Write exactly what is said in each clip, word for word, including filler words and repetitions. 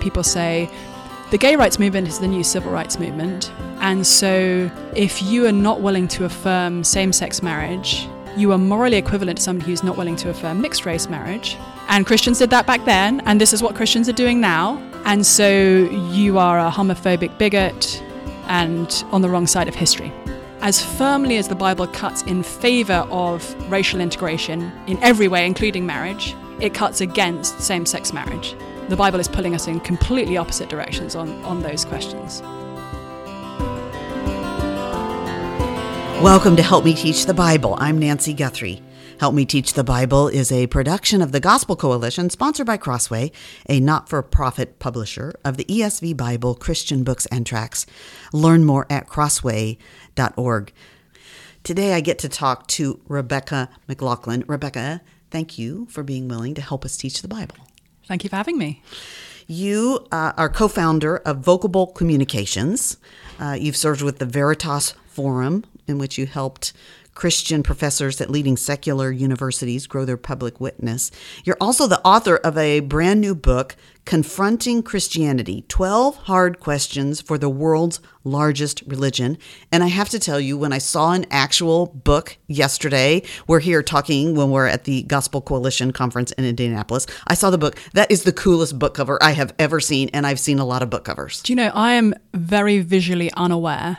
people say the gay rights movement is the new civil rights movement. And so if you are not willing to affirm same-sex marriage, you are morally equivalent to somebody who's not willing to affirm mixed-race marriage. And Christians did that back then, and this is what Christians are doing now. And so you are a homophobic bigot and on the wrong side of history. As firmly as the Bible cuts in favor of racial integration in every way, including marriage, it cuts against same-sex marriage. The Bible is pulling us in completely opposite directions on, on those questions. Welcome to Help Me Teach the Bible. I'm Nancy Guthrie. Help Me Teach the Bible is a production of the Gospel Coalition, sponsored by Crossway, a not-for-profit publisher of the E S V Bible, Christian books, and tracts. Learn more at crossway dot org. Today I get to talk to Rebecca McLaughlin. Rebecca, thank you for being willing to help us teach the Bible. Thank you for having me. You uh, are co-founder of Vocable Communications. Uh, you've served with the Veritas Forum, in which you helped Christian professors at leading secular universities grow their public witness. You're also the author of a brand new book, Confronting Christianity, twelve Hard Questions for the World's Largest Religion. And I have to tell you, when I saw an actual book yesterday, we're here talking when we're at the Gospel Coalition Conference in Indianapolis, I saw the book. That is the coolest book cover I have ever seen, and I've seen a lot of book covers. Do you know, I am very visually unaware.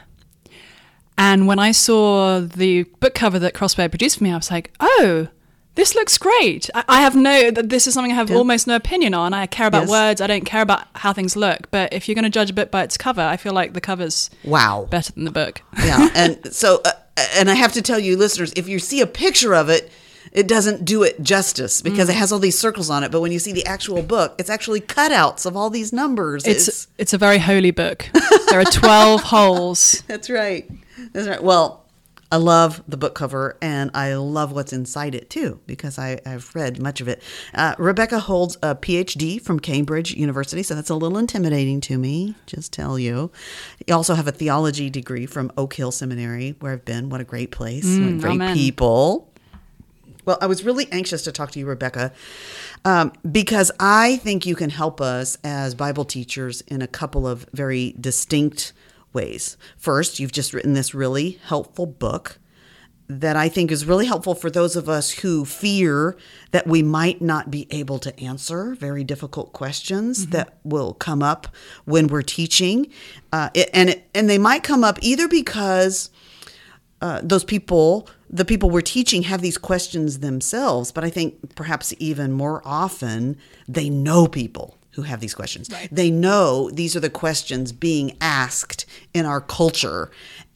And when I saw the book cover that Crossway produced for me, I was like, oh, this looks great. I, I have no, this is something I have yeah. almost no opinion on. I care about yes. words. I don't care about how things look. But if you're going to judge a book by its cover, I feel like the cover's wow. better than the book. Yeah. And so, uh, and I have to tell you, listeners, if you see a picture of it, it doesn't do it justice because mm. it has all these circles on it. But when you see the actual book, it's actually cutouts of all these numbers. It's it's, it's a very holy book. There are twelve holes. That's right. That's right. Well, I love the book cover, and I love what's inside it, too, because I, I've read much of it. Uh, Rebecca holds a P H D from Cambridge University, so that's a little intimidating to me, just tell you. You also have a theology degree from Oak Hill Seminary, where I've been. What a great place. Mm, what great amen. people. Well, I was really anxious to talk to you, Rebecca, um, because I think you can help us as Bible teachers in a couple of very distinct ways. First, you've just written this really helpful book that I think is really helpful for those of us who fear that we might not be able to answer very difficult questions mm-hmm. that will come up when we're teaching. Uh, it, and, it, and they might come up either because uh, those people... the people we're teaching have these questions themselves, but I think perhaps even more often they know people who have these questions. Right. They know these are the questions being asked in our culture,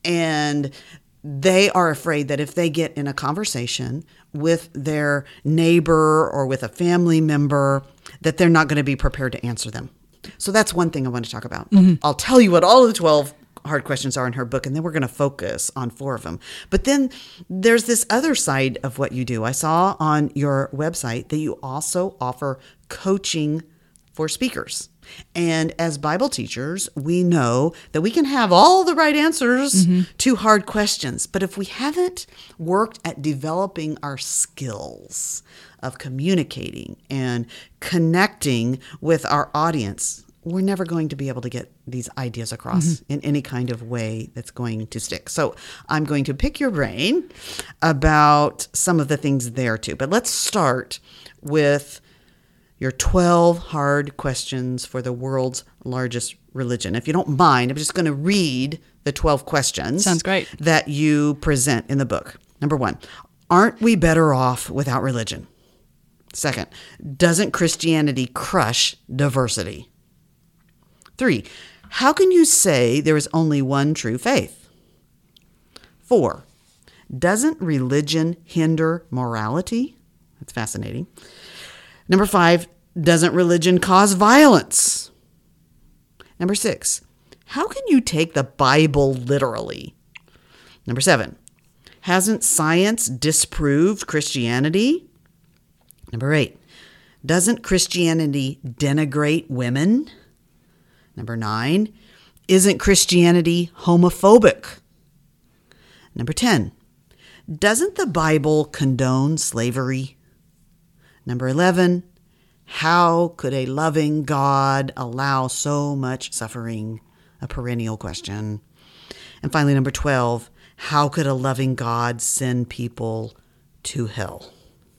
and they are afraid that if they get in a conversation with their neighbor or with a family member, that they're not going to be prepared to answer them. So that's one thing I want to talk about. Mm-hmm. I'll tell you what all of the twelve hard questions are in her book, and then we're going to focus on four of them. But then there's this other side of what you do. I saw on your website that you also offer coaching for speakers. And as Bible teachers, we know that we can have all the right answers mm-hmm. to hard questions. But if we haven't worked at developing our skills of communicating and connecting with our audience, we're never going to be able to get these ideas across mm-hmm. in any kind of way that's going to stick. So I'm going to pick your brain about some of the things there too. But let's start with your twelve hard questions for the world's largest religion. If you don't mind, I'm just going to read the twelve questions. Sounds great. That you present in the book. Number one, aren't we better off without religion? Second, doesn't Christianity crush diversity? Three, how can you say there is only one true faith? Four, doesn't religion hinder morality? That's fascinating. Number five, doesn't religion cause violence? Number six, how can you take the Bible literally? Number seven, hasn't science disproved Christianity? Number eight, doesn't Christianity denigrate women? Number nine, isn't Christianity homophobic? Number ten, doesn't the Bible condone slavery? Number eleven, How could a loving God allow so much suffering? A perennial question. And finally, number twelve, how could a loving God send people to hell?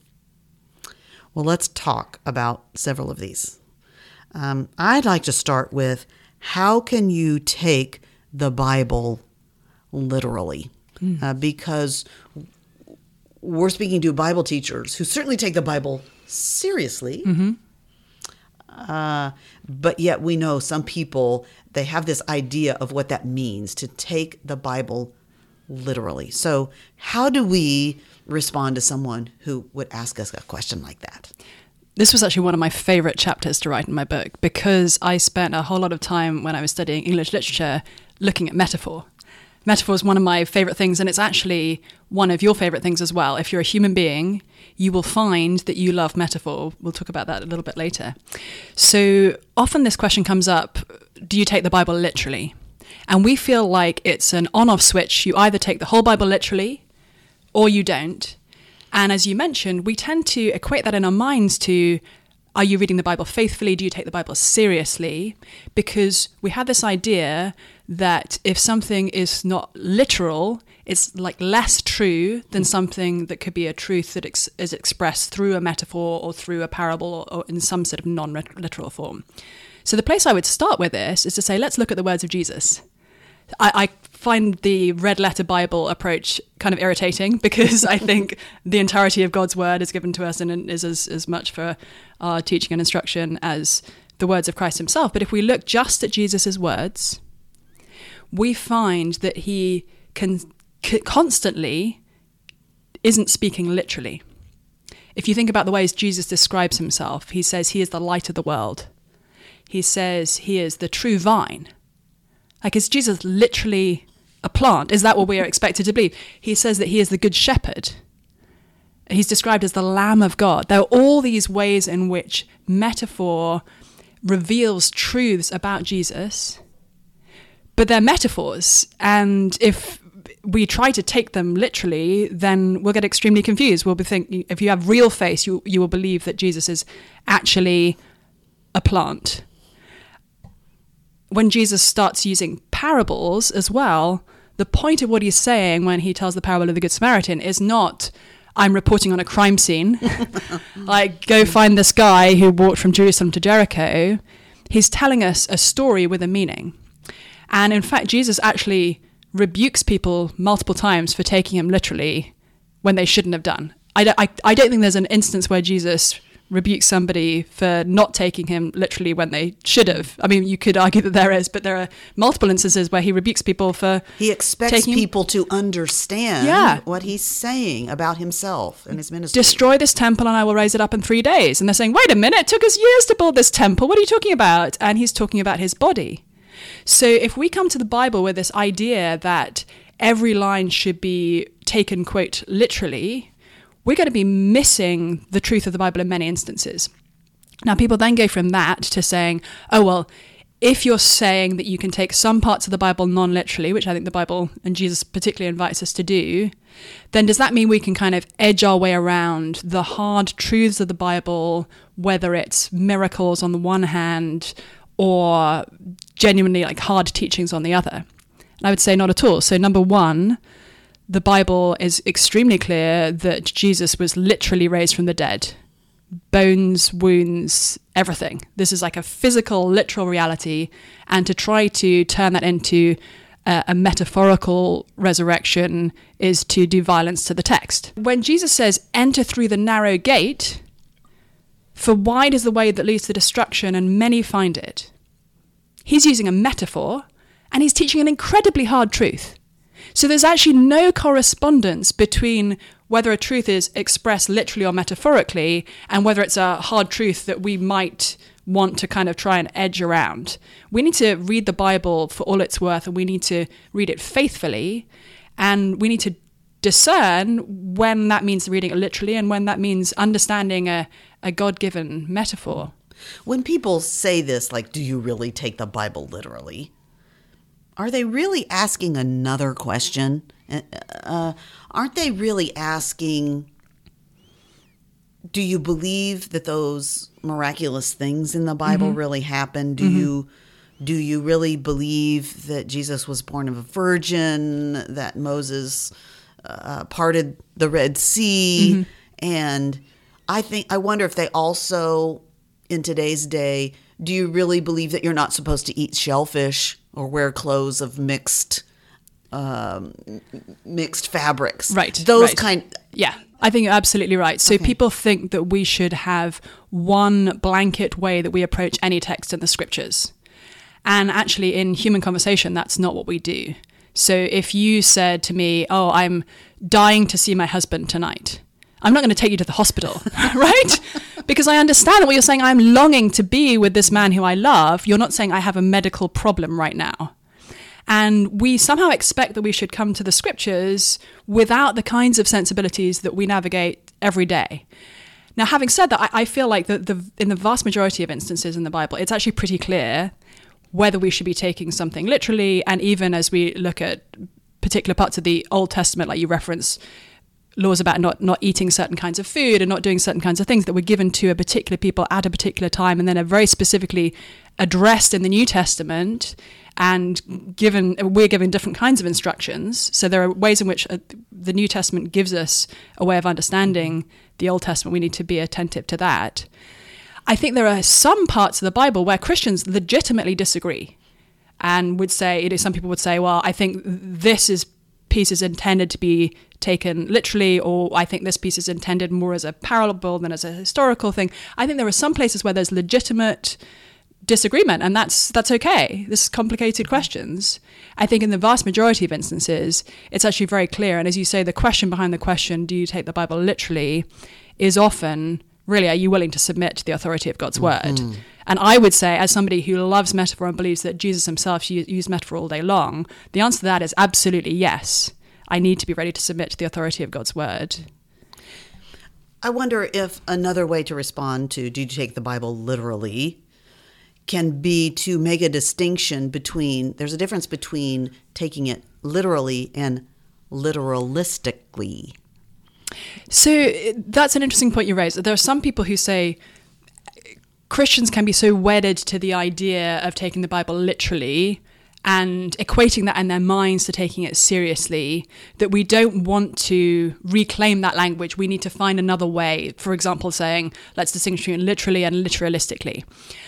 Well, let's talk about several of these. Um, I'd like to start with, how can you take the Bible literally? Mm. Uh, because we're speaking to Bible teachers who certainly take the Bible seriously. Mm-hmm. Uh, but yet we know some people, they have this idea of what that means to take the Bible literally. So how do we respond to someone who would ask us a question like that? This was actually one of my favorite chapters to write in my book, because I spent a whole lot of time when I was studying English literature looking at metaphor. Metaphor is one of my favorite things, and it's actually one of your favorite things as well. If you're a human being, you will find that you love metaphor. We'll talk about that a little bit later. So often this question comes up, do you take the Bible literally? And we feel like it's an on-off switch. You either take the whole Bible literally or you don't. And as you mentioned, we tend to equate that in our minds to, are you reading the Bible faithfully? Do you take the Bible seriously? Because we have this idea that if something is not literal, it's like less true than something that could be a truth that ex- is expressed through a metaphor or through a parable or, or in some sort of non-literal form. So the place I would start with this is to say, let's look at the words of Jesus. I, I find the red letter Bible approach kind of irritating, because I think the entirety of God's word is given to us and is as, as much for our teaching and instruction as the words of Christ himself. But if we look just at Jesus's words, we find that he can c- constantly isn't speaking literally. If you think about the ways Jesus describes himself, he says he is the light of the world. He says he is the true vine. Like, is Jesus literally a plant? Is that what we are expected to believe? He says that he is the good shepherd. He's described as the Lamb of God. There are all these ways in which metaphor reveals truths about Jesus, but they're metaphors. And if we try to take them literally, then we'll get extremely confused. We'll be thinking, if you have real faith, you, you will believe that Jesus is actually a plant. When Jesus starts using parables as well, the point of what he's saying when he tells the parable of the Good Samaritan is not, I'm reporting on a crime scene, like, go find this guy who walked from Jerusalem to Jericho. He's telling us a story with a meaning. And in fact, Jesus actually rebukes people multiple times for taking him literally when they shouldn't have done. I don't, I, I don't think there's an instance where Jesus rebukes somebody for not taking him literally when they should have. I mean, you could argue that there is, but there are multiple instances where he rebukes people for He expects taking, people to understand yeah. what he's saying about himself and his ministry. Destroy this temple and I will raise it up in three days. And they're saying, wait a minute, it took us years to build this temple. What are you talking about? And he's talking about his body. So if we come to the Bible with this idea that every line should be taken, quote, literally, we're going to be missing the truth of the Bible in many instances. Now, people then go from that to saying, oh, well, if you're saying that you can take some parts of the Bible non-literally, which I think the Bible and Jesus particularly invites us to do, then does that mean we can kind of edge our way around the hard truths of the Bible, whether it's miracles on the one hand or genuinely like hard teachings on the other? And I would say not at all. So number one, the Bible is extremely clear that Jesus was literally raised from the dead. Bones, wounds, everything. This is like a physical, literal reality. And to try to turn that into a, a metaphorical resurrection is to do violence to the text. When Jesus says, enter through the narrow gate, for wide is the way that leads to destruction, and many find it. He's using a metaphor, and he's teaching an incredibly hard truth. So there's actually no correspondence between whether a truth is expressed literally or metaphorically and whether it's a hard truth that we might want to kind of try and edge around. We need to read the Bible for all it's worth, and we need to read it faithfully, and we need to discern when that means reading it literally and when that means understanding a, a God-given metaphor. When people say this, like, do you really take the Bible literally? Are they really asking another question? Uh, aren't they really asking, do you believe that those miraculous things in the Bible Mm-hmm. really happened? Do Mm-hmm. you do you really believe that Jesus was born of a virgin, that Moses uh, parted the Red Sea? Mm-hmm. And I think I wonder if they also, in today's day, do you really believe that you're not supposed to eat shellfish or wear clothes of mixed um, mixed fabrics? Right. Those right. kind. Yeah, I think you're absolutely right. So Okay. people think that we should have one blanket way that we approach any text in the scriptures. And actually, in human conversation, that's not what we do. So if you said to me, oh, I'm dying to see my husband tonight, I'm not going to take you to the hospital, right? Because I understand what you're saying. I'm longing to be with this man who I love. You're not saying I have a medical problem right now. And we somehow expect that we should come to the scriptures without the kinds of sensibilities that we navigate every day. Now, having said that, I, I feel like the, the, in the vast majority of instances in the Bible, it's actually pretty clear whether we should be taking something literally. And even as we look at particular parts of the Old Testament, like you reference laws about not, not eating certain kinds of food and not doing certain kinds of things that were given to a particular people at a particular time and then are very specifically addressed in the New Testament, and given we're given different kinds of instructions. So there are ways in which uh, the New Testament gives us a way of understanding the Old Testament. We need to be attentive to that. I think there are some parts of the Bible where Christians legitimately disagree and would say, you know, some people would say, well, I think this is piece is intended to be taken literally, or I think this piece is intended more as a parable than as a historical thing. I think there are some places where there's legitimate disagreement, and that's that's okay. This is complicated questions. I think in the vast majority of instances, it's actually very clear. And as you say, the question behind the question, do you take the Bible literally, is often, really, are you willing to submit to the authority of God's word? Mm-hmm. And I would say, as somebody who loves metaphor and believes that Jesus himself used metaphor all day long, the answer to that is absolutely yes. I need to be ready to submit to the authority of God's word. I wonder if another way to respond to, do you take the Bible literally, can be to make a distinction between, there's a difference between taking it literally and literalistically. So that's an interesting point you raised. There are some people who say Christians can be so wedded to the idea of taking the Bible literally and equating that in their minds to taking it seriously that we don't want to reclaim that language. We need to find another way. For example, saying, let's distinguish between literally and literalistically.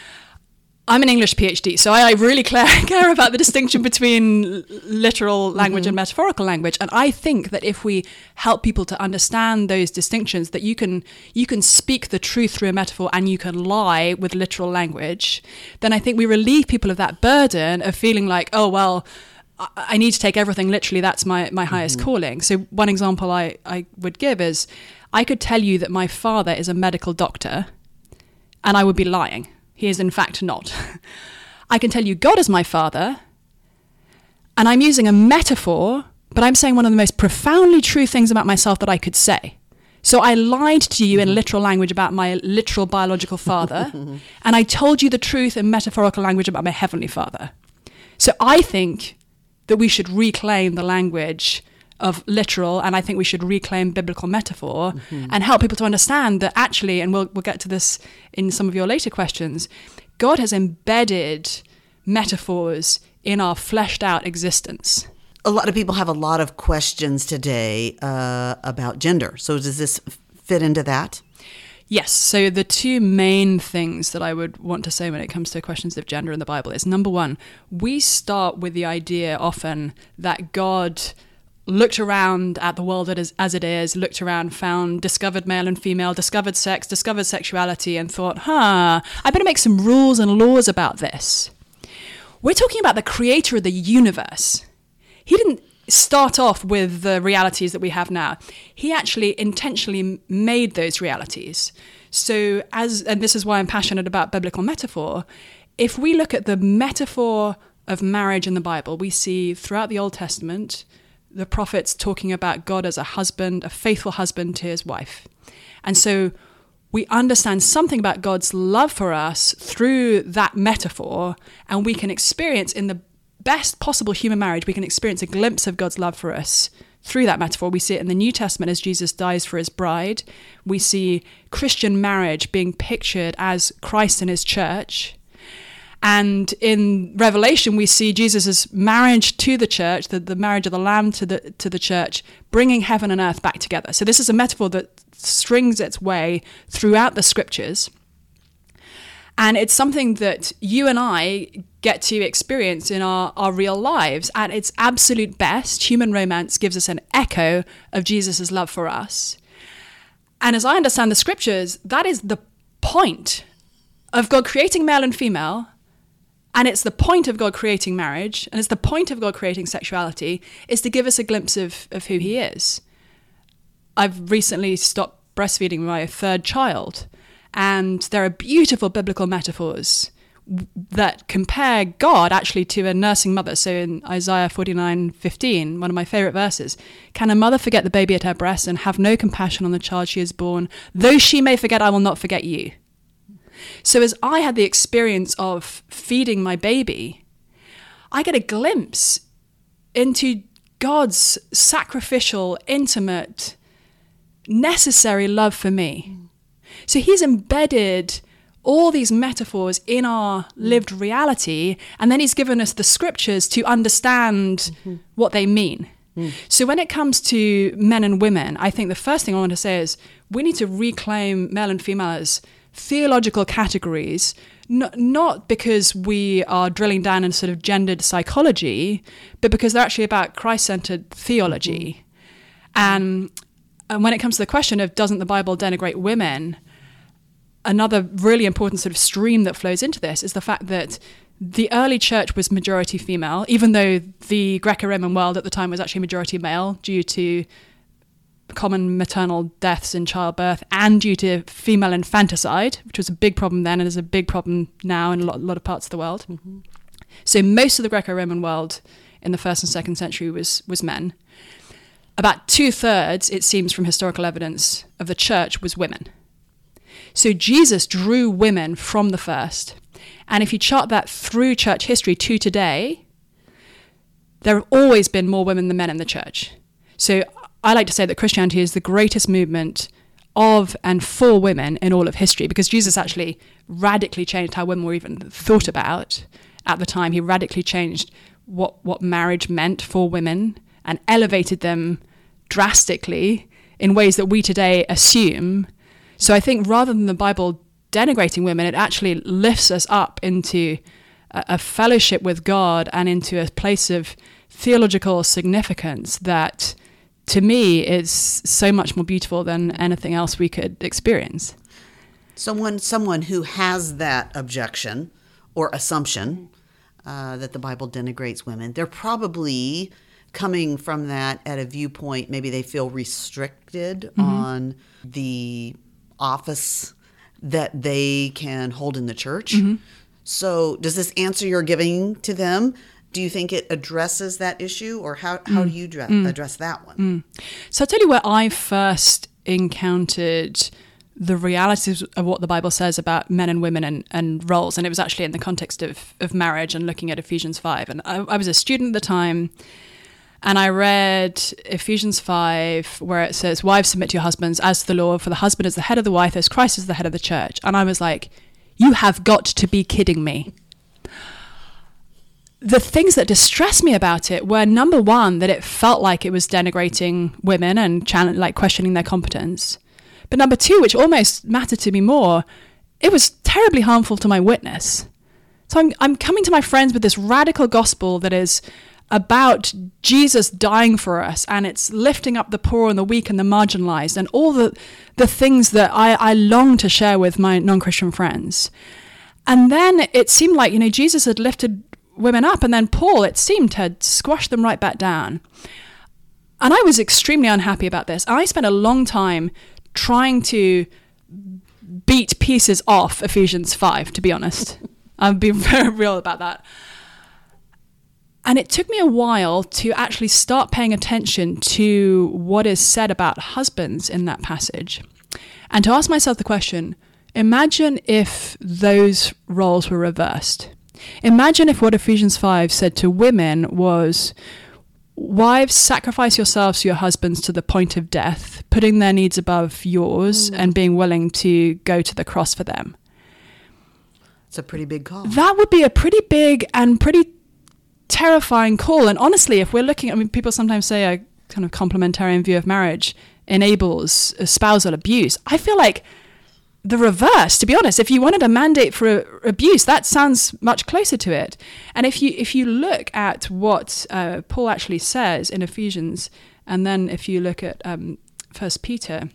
I'm an English PhD, so I really care about the distinction between literal language mm-hmm. and metaphorical language. And I think that if we help people to understand those distinctions, that you can you can speak the truth through a metaphor and you can lie with literal language, then I think we relieve people of that burden of feeling like, oh, well, I need to take everything literally. That's my, my highest mm-hmm. calling. So one example I, I would give is I could tell you that my father is a medical doctor, and I would be lying. He is in fact not. I can tell you God is my father, and I'm using a metaphor, but I'm saying one of the most profoundly true things about myself that I could say. So I lied to you in literal language about my literal biological father, and I told you the truth in metaphorical language about my heavenly father. So I think that we should reclaim the language of literal, and I think we should reclaim biblical metaphor mm-hmm. and help people to understand that actually, and we'll we'll get to this in some of your later questions, God has embedded metaphors in our fleshed out existence. A lot of people have a lot of questions today uh, about gender. So does this fit into that? Yes. So the two main things that I would want to say when it comes to questions of gender in the Bible is, number one, we start with the idea often that God looked around at the world as it is, looked around, found, discovered male and female, discovered sex, discovered sexuality, and thought, huh, I better make some rules and laws about this. We're talking about the creator of the universe. He didn't start off with the realities that we have now. He actually intentionally made those realities. So as, and this is why I'm passionate about biblical metaphor, if we look at the metaphor of marriage in the Bible, we see throughout the Old Testament the prophets talking about God as a husband, a faithful husband to his wife. And so we understand something about God's love for us through that metaphor, and we can experience in the best possible human marriage, we can experience a glimpse of God's love for us through that metaphor. We see it in the New Testament as Jesus dies for his bride. We see Christian marriage being pictured as Christ and his church. And in Revelation, we see Jesus' marriage to the church, the, the marriage of the Lamb to the to the church, bringing heaven and earth back together. So this is a metaphor that strings its way throughout the scriptures. And it's something that you and I get to experience in our, our real lives. At its absolute best, human romance gives us an echo of Jesus' love for us. And as I understand the scriptures, that is the point of God creating male and female. And it's the point of God creating marriage, and it's the point of God creating sexuality, is to give us a glimpse of, of who he is. I've recently stopped breastfeeding my third child, and there are beautiful biblical metaphors that compare God actually to a nursing mother. So in Isaiah forty-nine fifteen, one of my favorite verses, can a mother forget the baby at her breast and have no compassion on the child she has born? Though she may forget, I will not forget you. So as I had the experience of feeding my baby, I get a glimpse into God's sacrificial, intimate, necessary love for me. So he's embedded all these metaphors in our lived reality, and then he's given us the scriptures to understand mm-hmm. what they mean. Mm. So when it comes to men and women, I think the first thing I want to say is we need to reclaim male and female as theological categories, n- not because we are drilling down in sort of gendered psychology, but because they're actually about Christ-centered theology. Mm-hmm. And, and when it comes to the question of doesn't the Bible denigrate women, another really important sort of stream that flows into this is the fact that the early church was majority female, even though the Greco-Roman world at the time was actually majority male due to common maternal deaths in childbirth and due to female infanticide, which was a big problem then and is a big problem now in a lot, a lot of parts of the world. Mm-hmm. So most of the Greco-Roman world in the first and second century was was men. About two-thirds, it seems from historical evidence, of the church was women. So Jesus drew women from the first. And if you chart that through church history to today, there have always been more women than men in the church. So I like to say that Christianity is the greatest movement of and for women in all of history, because Jesus actually radically changed how women were even thought about at the time. He radically changed what, what marriage meant for women and elevated them drastically in ways that we today assume. So I think rather than the Bible denigrating women, it actually lifts us up into a, a fellowship with God and into a place of theological significance that, to me, is so much more beautiful than anything else we could experience. Someone, someone who has that objection or assumption uh, that the Bible denigrates women, they're probably coming from that at a viewpoint, maybe they feel restricted mm-hmm. on the office that they can hold in the church. Mm-hmm. So does this answer you're giving to them, do you think it addresses that issue, or how, how mm. do you address, mm. address that one? Mm. So I'll tell you where I first encountered the realities of what the Bible says about men and women and, and roles. And it was actually in the context of, of marriage and looking at Ephesians five. And I, I was a student at the time, and I read Ephesians five, where it says, wives, submit to your husbands as to the Lord, for the husband is the head of the wife, as Christ is the head of the church. And I was like, you have got to be kidding me. The things that distressed me about it were, number one, that it felt like it was denigrating women and challenge, like questioning their competence. But number two, which almost mattered to me more, it was terribly harmful to my witness. So I'm, I'm coming to my friends with this radical gospel that is about Jesus dying for us, and it's lifting up the poor and the weak and the marginalized and all the, the things that I, I long to share with my non-Christian friends. And then it seemed like, you know, Jesus had lifted women up, and then Paul, it seemed, had squashed them right back down. And I was extremely unhappy about this. I spent a long time trying to beat pieces off Ephesians five, to be honest. I'll be very real about that. And it took me a while to actually start paying attention to what is said about husbands in that passage, and to ask myself the question, imagine if those roles were reversed. Imagine if what Ephesians five said to women was, wives, sacrifice yourselves to your husbands to the point of death, putting their needs above yours mm. and being willing to go to the cross for them. It's a pretty big call. That would be a pretty big and pretty terrifying call. And honestly, if we're looking, I mean, people sometimes say a kind of complementarian view of marriage enables spousal abuse. I feel like the reverse, to be honest. If you wanted a mandate for abuse, that sounds much closer to it. And if you if you look at what uh, Paul actually says in Ephesians, and then if you look at um, First Peter,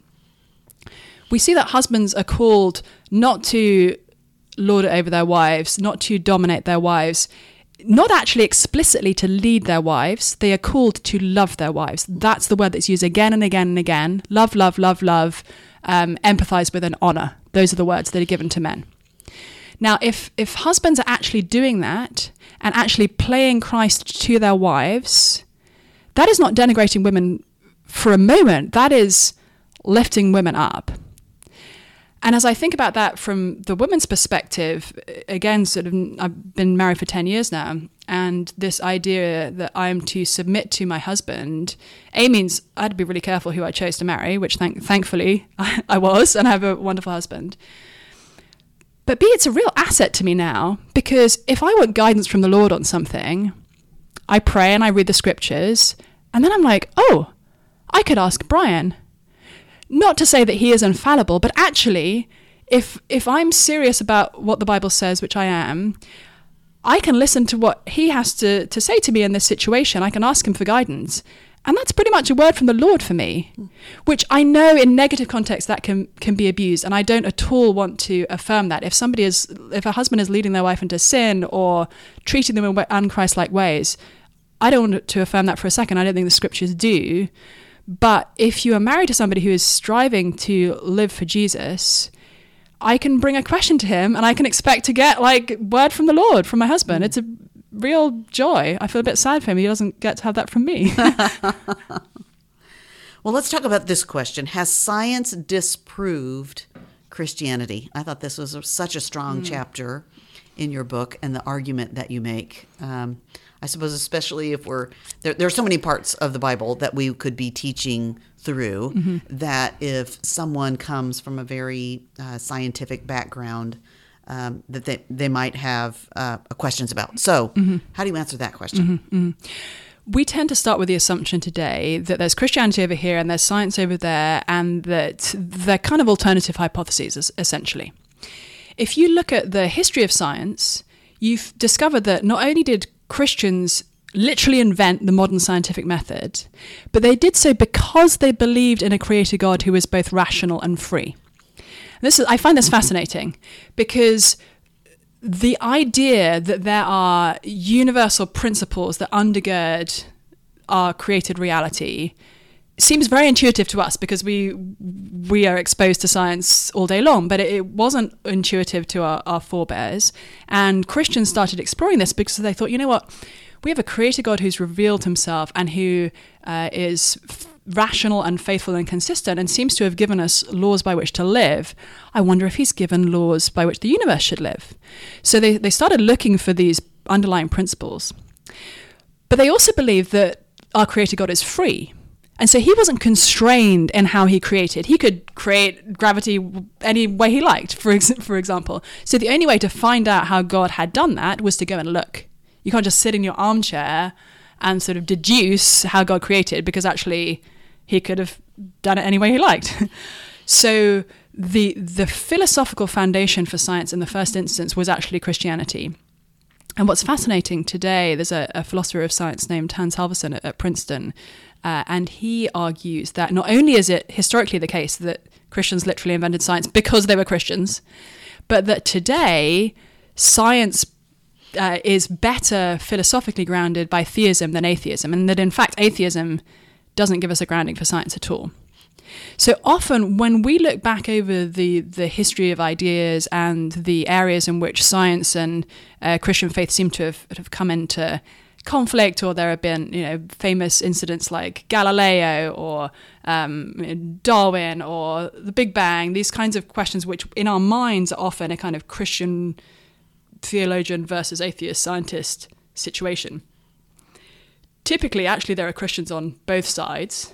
we see that husbands are called not to lord it over their wives, not to dominate their wives, not actually explicitly to lead their wives. They are called to love their wives. That's the word that's used again and again and again. Love, love, love, love. Um, empathize with and honor. Those are the words that are given to men. Now, if if husbands are actually doing that and actually playing Christ to their wives, that is not denigrating women for a moment. That is lifting women up. And as I think about that from the woman's perspective, again, sort of, I've been married for ten years now, and this idea that I'm to submit to my husband, A, means I had to be really careful who I chose to marry, which thank- thankfully I, I was, and I have a wonderful husband. But B, it's a real asset to me now, because if I want guidance from the Lord on something, I pray and I read the scriptures, and then I'm like, oh, I could ask Brian. Not to say that he is infallible, but actually, if if I'm serious about what the Bible says, which I am, I can listen to what he has to, to say to me in this situation. I can ask him for guidance. And that's pretty much a word from the Lord for me, mm. which I know in negative context that can, can be abused. And I don't at all want to affirm that. If somebody is, if a husband is leading their wife into sin or treating them in un-Christ-like ways, I don't want to affirm that for a second. I don't think the scriptures do. But if you are married to somebody who is striving to live for Jesus, I can bring a question to him and I can expect to get like word from the Lord from my husband. Mm. It's a real joy. I feel a bit sad for him. He doesn't get to have that from me. Well, let's talk about this question. Has science disproved Christianity? I thought this was a, such a strong mm. chapter in your book and the argument that you make. Um, I suppose especially if we're there, there are so many parts of the Bible that we could be teaching through mm-hmm. that if someone comes from a very uh, scientific background, um, that they, they might have uh, questions about. So mm-hmm. how do you answer that question? Mm-hmm. Mm-hmm. We tend to start with the assumption today that there's Christianity over here and there's science over there, and that they're kind of alternative hypotheses, essentially. If you look at the history of science, you've discovered that not only did Christians literally invent the modern scientific method, but they did so because they believed in a creator God who is both rational and free. This is, I find this fascinating because the idea that there are universal principles that undergird our created reality seems very intuitive to us because we we are exposed to science all day long, but it, it wasn't intuitive to our, our forebears. And Christians started exploring this because they thought, you know what, we have a creator God who's revealed himself and who uh, is f- rational and faithful and consistent and seems to have given us laws by which to live. I wonder if he's given laws by which the universe should live. So they, they started looking for these underlying principles. But they also believed that our creator God is free. And so he wasn't constrained in how he created. He could create gravity any way he liked, for ex- for example. So the only way to find out how God had done that was to go and look. You can't just sit in your armchair and sort of deduce how God created, because actually he could have done it any way he liked. So the the philosophical foundation for science in the first instance was actually Christianity. And what's fascinating today, there's a, a philosopher of science named Hans Halvorsen at, at Princeton, uh, and he argues that not only is it historically the case that Christians literally invented science because they were Christians, but that today science uh, is better philosophically grounded by theism than atheism, and that in fact atheism doesn't give us a grounding for science at all. So often when we look back over the, the history of ideas and the areas in which science and uh, Christian faith seem to have, have come into conflict, or there have been, you know, famous incidents like Galileo or um, Darwin or the Big Bang, these kinds of questions which in our minds are often a kind of Christian theologian versus atheist scientist situation. typically, actually, there are Christians on both sides.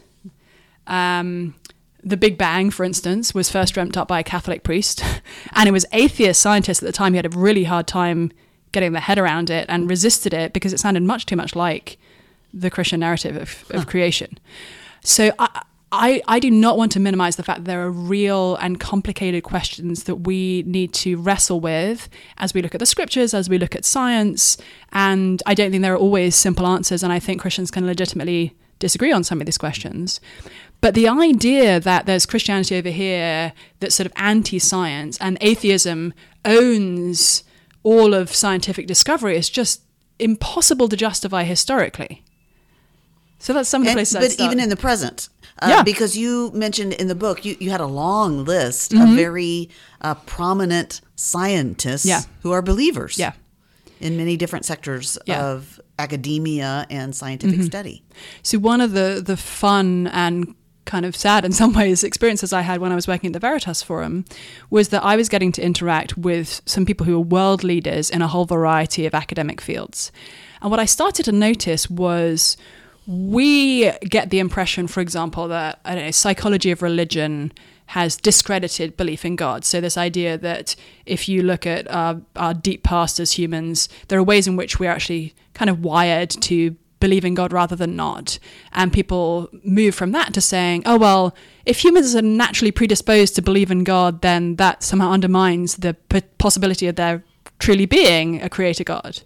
Um, the Big Bang, for instance, was first dreamt up by a Catholic priest, and it was atheist scientists at the time who had a really hard time getting their head around it and resisted it because it sounded much too much like the Christian narrative of, of huh. creation. So I, I, I do not want to minimize the fact that there are real and complicated questions that we need to wrestle with as we look at the scriptures, as we look at science. And I don't think there are always simple answers. And I think Christians can legitimately disagree on some of these questions. But the idea that there's Christianity over here that's sort of anti-science and atheism owns all of scientific discovery is just impossible to justify historically. So that's some of the and, places I'd But start. even in the present, uh, yeah. because you mentioned in the book, you, you had a long list mm-hmm. of very uh, prominent scientists yeah. who are believers yeah. in many different sectors yeah. of academia and scientific mm-hmm. study. So one of the, the fun and kind of sad in some ways experiences I had when I was working at the Veritas Forum was that I was getting to interact with some people who are world leaders in a whole variety of academic fields. And what I started to notice was we get the impression, for example, that, I don't know, psychology of religion has discredited belief in God. So this idea that if you look at our, our deep past as humans, there are ways in which we're actually kind of wired to believe in God rather than not. And people move from that to saying, oh, well, if humans are naturally predisposed to believe in God, then that somehow undermines the p- possibility of there truly being a creator God.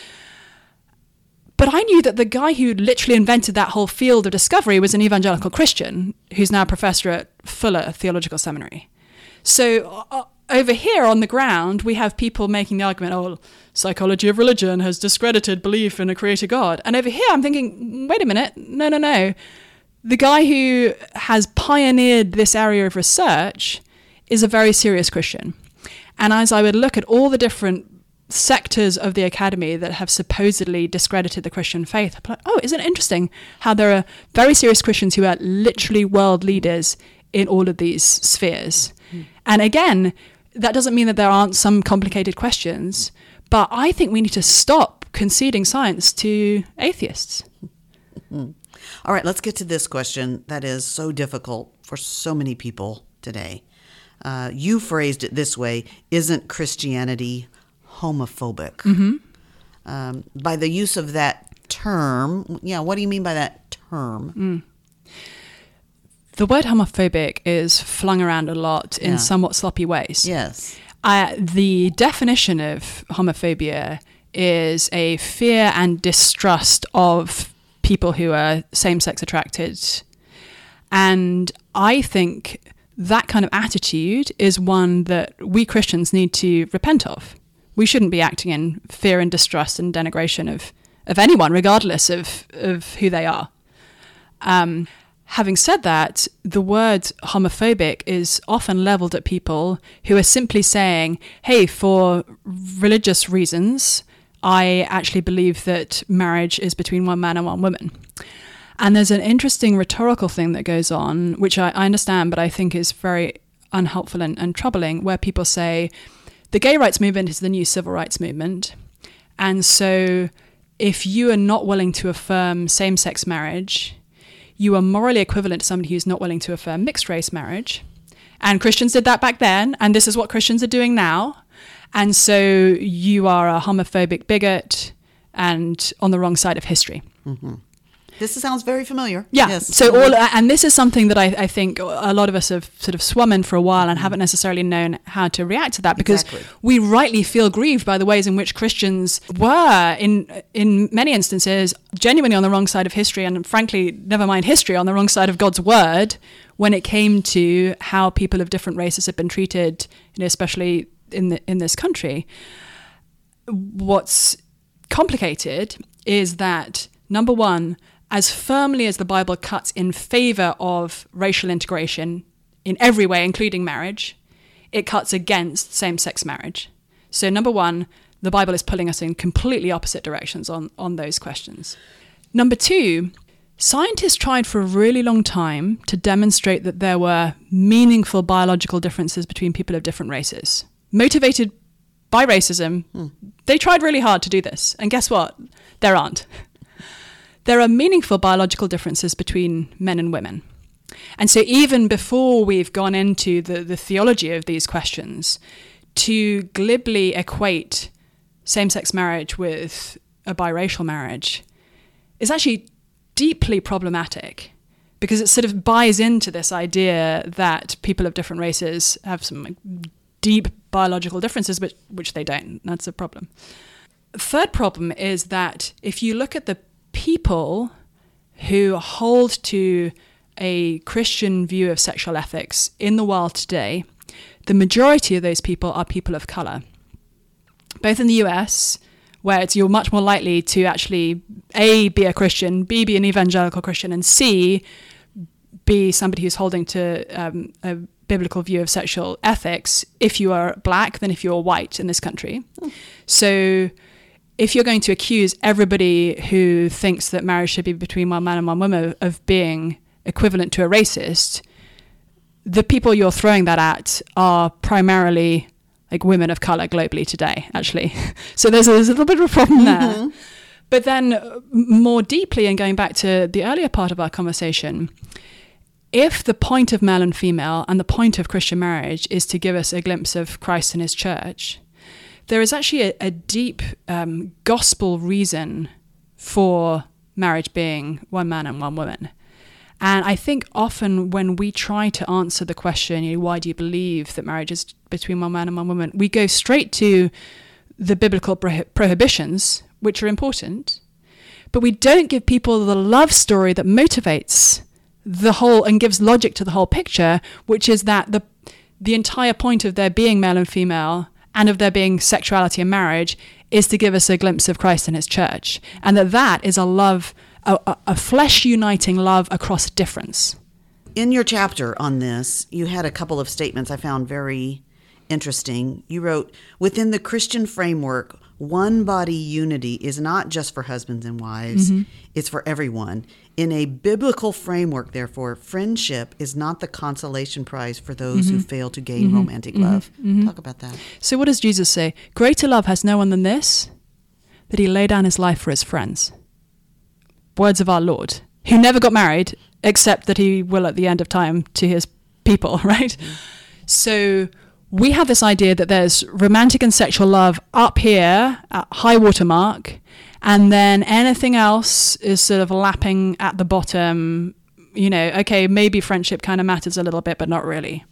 But I knew that the guy who literally invented that whole field of discovery was an evangelical Christian who's now a professor at Fuller Theological Seminary. So uh, over here on the ground, we have people making the argument, oh, psychology of religion has discredited belief in a creator God. And over here, I'm thinking, wait a minute, no, no, no. The guy who has pioneered this area of research is a very serious Christian. And as I would look at all the different sectors of the academy that have supposedly discredited the Christian faith, I'm like, oh, isn't it interesting how there are very serious Christians who are literally world leaders in all of these spheres? Mm. And again, that doesn't mean that there aren't some complicated questions, but I think we need to stop conceding science to atheists. Mm. All right, let's get to this question that is so difficult for so many people today. Uh, you phrased it this way: isn't Christianity homophobic? Mm-hmm. Um, by the use of that term, yeah, what do you mean by that term? Mm. The word homophobic is flung around a lot in yeah. somewhat sloppy ways. Yes. Uh, the definition of homophobia is a fear and distrust of people who are same-sex attracted. And I think that kind of attitude is one that we Christians need to repent of. We shouldn't be acting in fear and distrust and denigration of, of anyone, regardless of, of who they are. Um, having said that, the word homophobic is often leveled at people who are simply saying, hey, for religious reasons, I actually believe that marriage is between one man and one woman. And there's an interesting rhetorical thing that goes on, which I, I understand, but I think is very unhelpful and, and troubling, where people say, the gay rights movement is the new civil rights movement. And so if you are not willing to affirm same-sex marriage, you are morally equivalent to somebody who's not willing to affirm mixed-race marriage. And Christians did that back then, and this is what Christians are doing now. And so you are a homophobic bigot and on the wrong side of history. Mm-hmm. This sounds very familiar. Yeah. Yes. So all, and this is something that I, I think a lot of us have sort of swum in for a while and haven't necessarily known how to react to that, because exactly. we rightly feel grieved by the ways in which Christians were, in in many instances, genuinely on the wrong side of history, and frankly, never mind history, on the wrong side of God's word when it came to how people of different races have been treated, you know, especially in the, in this country. What's complicated is that, number one, as firmly as the Bible cuts in favor of racial integration in every way, including marriage, it cuts against same-sex marriage. So number one, the Bible is pulling us in completely opposite directions on, on those questions. Number two, scientists tried for a really long time to demonstrate that there were meaningful biological differences between people of different races. Motivated by racism, hmm. they tried really hard to do this. And guess what? There aren't. there are meaningful biological differences between men and women. And so even before we've gone into the, the theology of these questions, to glibly equate same-sex marriage with a biracial marriage is actually deeply problematic, because it sort of buys into this idea that people of different races have some like, deep biological differences, but which they don't. That's a problem. Third problem is that if you look at the people who hold to a Christian view of sexual ethics in the world today, the majority of those people are people of color, both in the U S, where it's you're much more likely to actually A, be a Christian, B, be an evangelical Christian, and C, be somebody who's holding to um, a biblical view of sexual ethics if you are black than if you're white in this country. Mm. So if you're going to accuse everybody who thinks that marriage should be between one man and one woman of being equivalent to a racist, the people you're throwing that at are primarily like women of color globally today, actually. So there's a, there's a little bit of a problem there. Mm-hmm. But then more deeply, and going back to the earlier part of our conversation, if the point of male and female and the point of Christian marriage is to give us a glimpse of Christ and his church, there is actually a, a deep um, gospel reason for marriage being one man and one woman. And I think often when we try to answer the question, you know, why do you believe that marriage is between one man and one woman, we go straight to the biblical prohi- prohibitions, which are important, but we don't give people the love story that motivates the whole and gives logic to the whole picture, which is that the the entire point of there being male and female and of there being sexuality and marriage is to give us a glimpse of Christ and his church, and that that is a love, a, a flesh-uniting love across difference. In your chapter on this, you had a couple of statements I found very interesting. You wrote, within the Christian framework, one body unity is not just for husbands and wives, mm-hmm. it's for everyone. In a biblical framework, therefore, friendship is not the consolation prize for those mm-hmm. who fail to gain mm-hmm. romantic mm-hmm. love. Mm-hmm. Talk about that. So what does Jesus say? Greater love has no one than this, that he laid down his life for his friends. Words of our Lord, who never got married, except that he will at the end of time to his people, right? Mm-hmm. So we have this idea that there's romantic and sexual love up here at high water mark, and then anything else is sort of lapping at the bottom. You know, okay, maybe friendship kind of matters a little bit, but not really.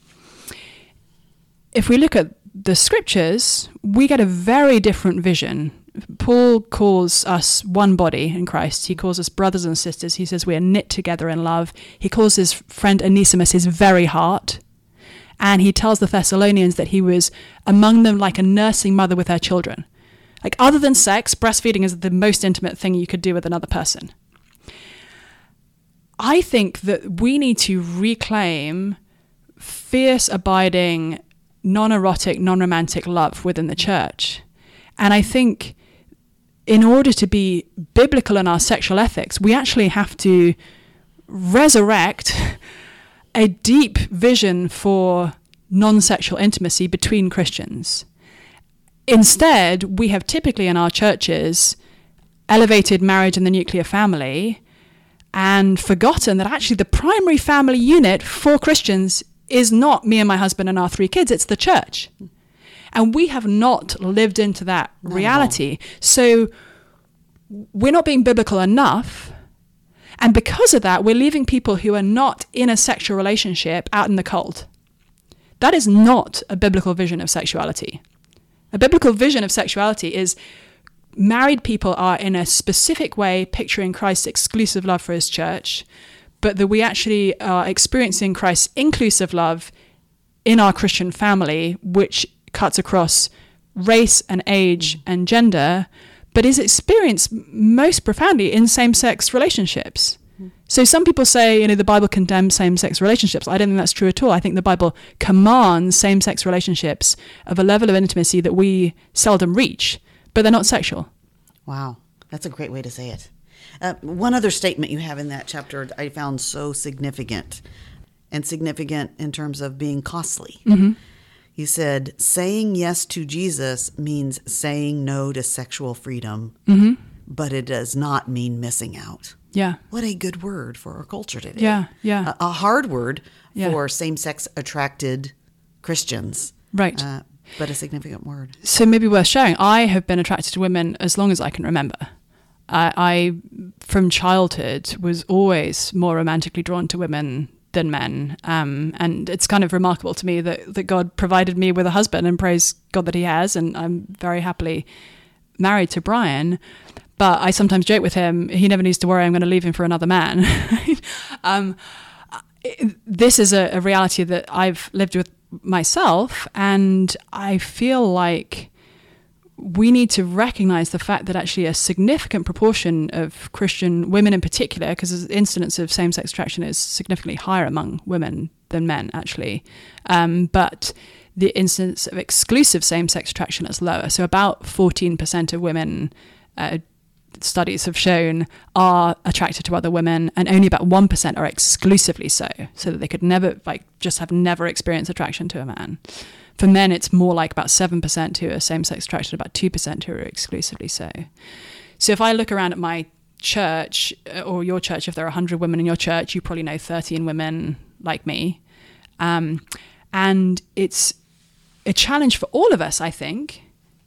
If we look at the scriptures, we get a very different vision. Paul calls us one body in Christ. He calls us brothers and sisters. He says we are knit together in love. He calls his friend Onesimus his very heart. And he tells the Thessalonians that he was among them like a nursing mother with her children. Like, other than sex, breastfeeding is the most intimate thing you could do with another person. I think that we need to reclaim fierce, abiding, non-erotic, non-romantic love within the church. And I think in order to be biblical in our sexual ethics, we actually have to resurrect a deep vision for non-sexual intimacy between Christians. Instead, we have typically in our churches elevated marriage and the nuclear family and forgotten that actually the primary family unit for Christians is not me and my husband and our three kids, it's the church. And we have not lived into that not reality. So we're not being biblical enough. And because of that, we're leaving people who are not in a sexual relationship out in the cold. That is not a biblical vision of sexuality. A biblical vision of sexuality is married people are in a specific way picturing Christ's exclusive love for his church, but that we actually are experiencing Christ's inclusive love in our Christian family, which cuts across race and age and gender, but is experienced most profoundly in same-sex relationships. So some people say, you know, the Bible condemns same-sex relationships. I don't think that's true at all. I think the Bible commands same-sex relationships of a level of intimacy that we seldom reach, but they're not sexual. Wow, that's a great way to say it. Uh, one other statement you have in that chapter I found so significant, and significant in terms of being costly. Mm-hmm. You said, saying yes to Jesus means saying no to sexual freedom, mm-hmm. but it does not mean missing out. Yeah. What a good word for our culture today. Yeah, yeah. A, a hard word Yeah. for same-sex attracted Christians. Right. Uh, but a significant word. So maybe worth sharing. I have been attracted to women as long as I can remember. I, I from childhood, was always more romantically drawn to women than men. Um, and it's kind of remarkable to me that, that God provided me with a husband, and praise God that he has. And I'm very happily married to Brian. But I sometimes joke with him, he never needs to worry, I'm going to leave him for another man. um, this is a, a reality that I've lived with myself. And I feel like we need to recognize the fact that actually a significant proportion of Christian women in particular, because the incidence of same-sex attraction is significantly higher among women than men, actually. Um, but the incidence of exclusive same-sex attraction is lower. So about fourteen percent of women, uh, studies have shown, are attracted to other women, and only about one percent are exclusively so, so that they could never, like, just have never experienced attraction to a man. For men, it's more like about seven percent who are same-sex attracted, about two percent who are exclusively so. So if I look around at my church, or your church, if there are one hundred women in your church, you probably know thirteen women like me. Um, and it's a challenge for all of us, I think,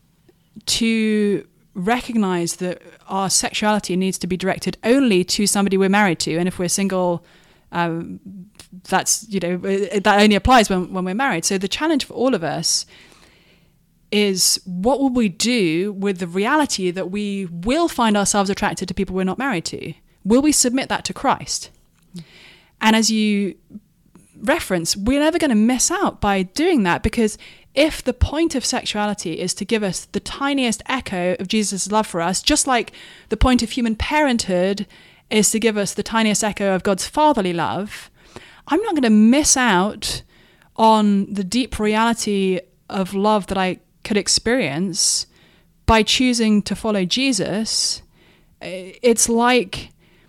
to recognize that our sexuality needs to be directed only to somebody we're married to. And if we're single, um, that's, you know, that only applies when, when we're married. So the challenge for all of us is, what will we do with the reality that we will find ourselves attracted to people we're not married to? Will we submit that to Christ? And as you reference, we're never going to miss out by doing that, because if the point of sexuality is to give us the tiniest echo of Jesus' love for us, just like the point of human parenthood is to give us the tiniest echo of God's fatherly love, I'm not going to miss out on the deep reality of love that I could experience by choosing to follow Jesus. It's like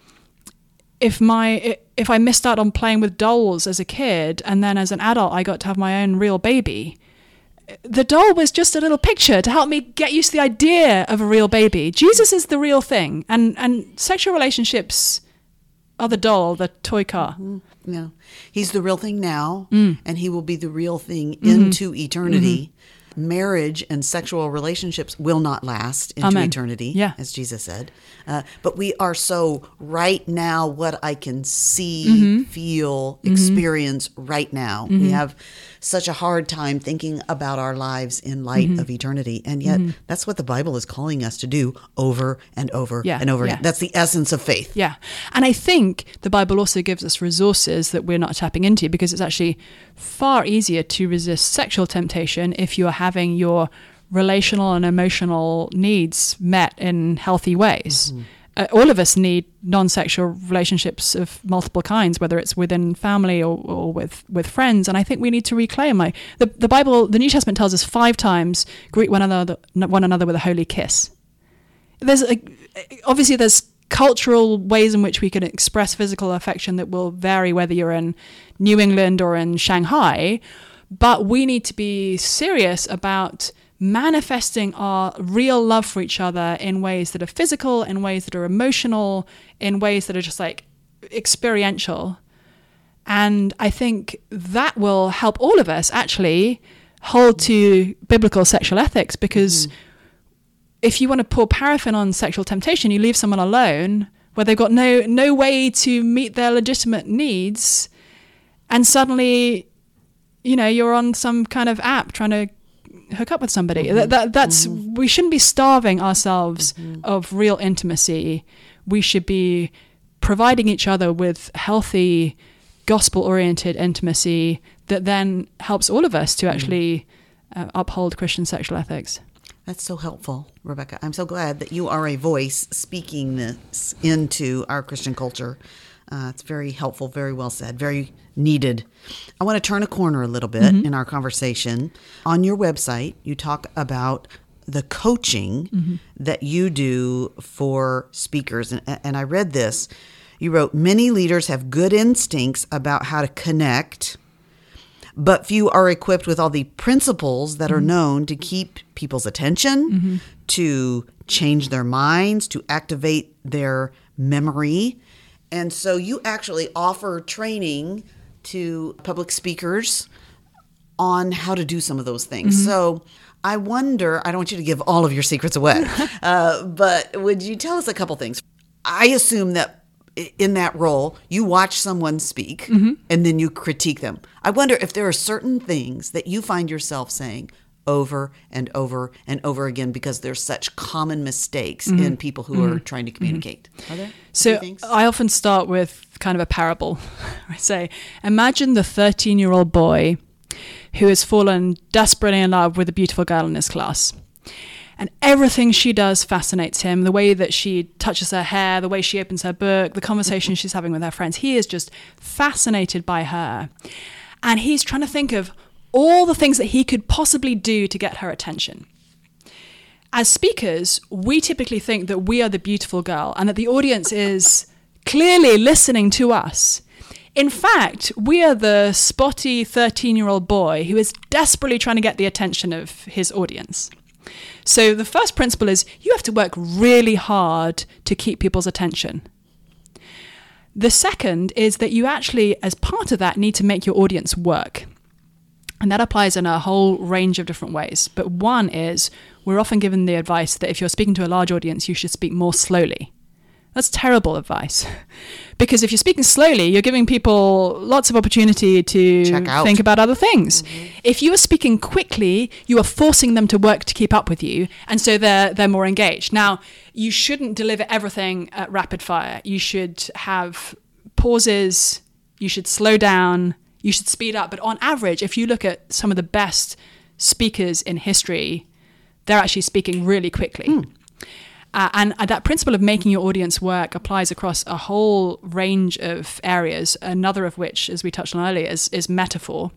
if my if I missed out on playing with dolls as a kid, and then as an adult I got to have my own real baby. The doll was just a little picture to help me get used to the idea of a real baby. Jesus is the real thing, and and sexual relationships are the doll, the toy car. Mm-hmm. Yeah, he's the real thing now, mm. and he will be the real thing mm-hmm. into eternity. Mm-hmm. Marriage and sexual relationships will not last into Amen. eternity, yeah. as Jesus said. Uh, but we are so right now, what I can see, mm-hmm. feel, mm-hmm. experience right now. Mm-hmm. We have such a hard time thinking about our lives in light mm-hmm. of eternity. And yet mm-hmm. that's what the Bible is calling us to do over and over yeah. and over yeah. again. That's the essence of faith. Yeah. And I think the Bible also gives us resources that we're not tapping into, because it's actually far easier to resist sexual temptation if you are having your relational and emotional needs met in healthy ways. Mm-hmm. Uh, all of us need non-sexual relationships of multiple kinds, whether it's within family or, or with, with friends. And I think we need to reclaim, like, the, the Bible, the New Testament tells us five times, greet one another, one another with a holy kiss. There's a, obviously there's cultural ways in which we can express physical affection that will vary whether you're in New England or in Shanghai, but we need to be serious about manifesting our real love for each other in ways that are physical, in ways that are emotional, in ways that are just like experiential. And I think that will help all of us actually hold to biblical sexual ethics, because mm-hmm. if you want to pour paraffin on sexual temptation, you leave someone alone where they've got no no way to meet their legitimate needs, and suddenly, you know, you're on some kind of app trying to hook up with somebody. Mm-hmm. That, that that's mm-hmm. we shouldn't be starving ourselves mm-hmm. of real intimacy. We should be providing each other with healthy, gospel-oriented intimacy that then helps all of us to actually uh, uphold Christian sexual ethics. That's so helpful, Rebecca. I'm so glad that you are a voice speaking this into our Christian culture. Uh, it's very helpful, very well said, very needed. I want to turn a corner a little bit mm-hmm. in our conversation. On your website, you talk about the coaching mm-hmm. that you do for speakers. And, and I read this. You wrote, many leaders have good instincts about how to connect, but few are equipped with all the principles that mm-hmm. are known to keep people's attention, mm-hmm. to change their minds, to activate their memory, And so you actually offer training to public speakers on how to do some of those things. Mm-hmm. So I wonder, I don't want you to give all of your secrets away, uh, but would you tell us a couple things? I assume that in that role, you watch someone speak mm-hmm. and then you critique them. I wonder if there are certain things that you find yourself saying over and over and over again because there's such common mistakes mm-hmm. in people who mm-hmm. are trying to communicate. Mm-hmm. Are there? So I often start with kind of a parable. I say, imagine the thirteen-year-old boy who has fallen desperately in love with a beautiful girl in his class. And everything she does fascinates him. The way that she touches her hair, the way she opens her book, the conversation she's having with her friends. He is just fascinated by her. And he's trying to think of all the things that he could possibly do to get her attention. As speakers, we typically think that we are the beautiful girl and that the audience is clearly listening to us. In fact, we are the spotty thirteen-year-old boy who is desperately trying to get the attention of his audience. So the first principle is you have to work really hard to keep people's attention. The second is that you actually, as part of that, need to make your audience work. And that applies in a whole range of different ways. But one is we're often given the advice that if you're speaking to a large audience, you should speak more slowly. That's terrible advice. Because if you're speaking slowly, you're giving people lots of opportunity to think about other things. Mm-hmm. If you are speaking quickly, you are forcing them to work to keep up with you. And so they're they're more engaged. Now, you shouldn't deliver everything at rapid fire. You should have pauses. You should slow down. You should speed up. But on average, if you look at some of the best speakers in history, they're actually speaking really quickly. Mm. Uh, and uh, that principle of making your audience work applies across a whole range of areas, another of which, as we touched on earlier, is, is metaphor.